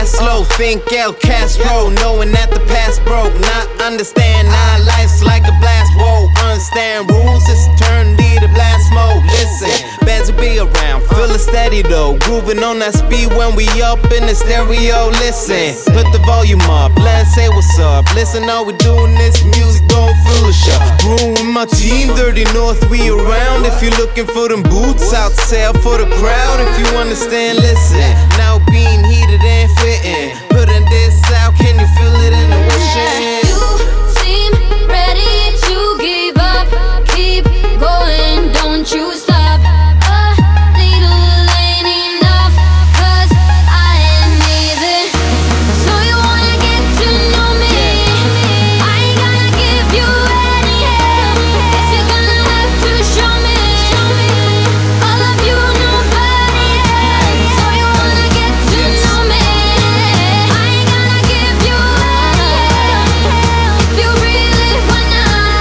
Maslow, think El Castro, knowing that the past broke. Not understand, our life's like a blast. Whoa, understand rules, it's eternity to blast mode. Listen, bands will be around, feeling steady though. Grooving on that speed when we up in the stereo. Listen, put the volume up, let's say what's up. Listen, all we doing this music, don't feel a shot. Room with my team, Dirty North, we around. If you're looking for them boots, out sale for the crowd. If you understand, listen, now being heated and fitting. Putting this out, can you feel it in the wishing? You seem ready to give up. Keep going, don't you stop. A little ain't enough, 'cause I am amazing. So you wanna get to know me? I ain't gonna give you any help. Guess you're gonna have to show me. All of you, nobody else. So you wanna get to know me? I ain't gonna give you any help. If you really wanna.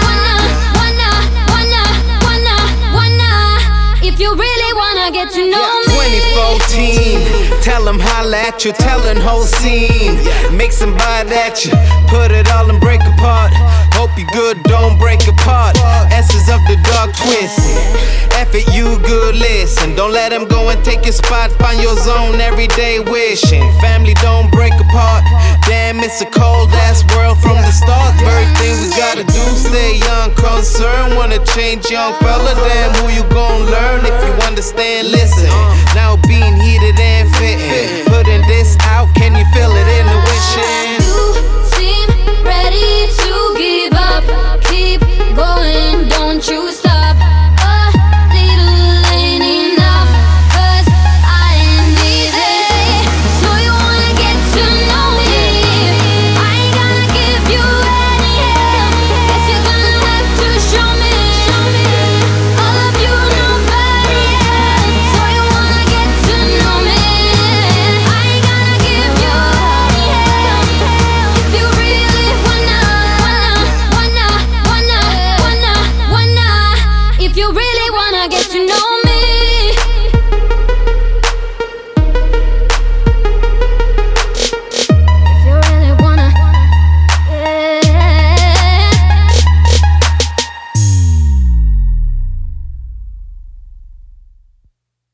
If you really wanna get to know me. 2014, tell them holla at you, tellin' whole scene. Make some bite at you, put it all and break apart. Hope you good, don't break apart. Essence of the dark twist. F it, you good, listen. Don't let them go and take your spot. Find your zone every day wishing. Family don't break apart. Damn, it's a cold ass world from the start. Everything we gotta do, stay young, concerned. Wanna change, young fella, damn, who you gon' learn? If you understand, listen.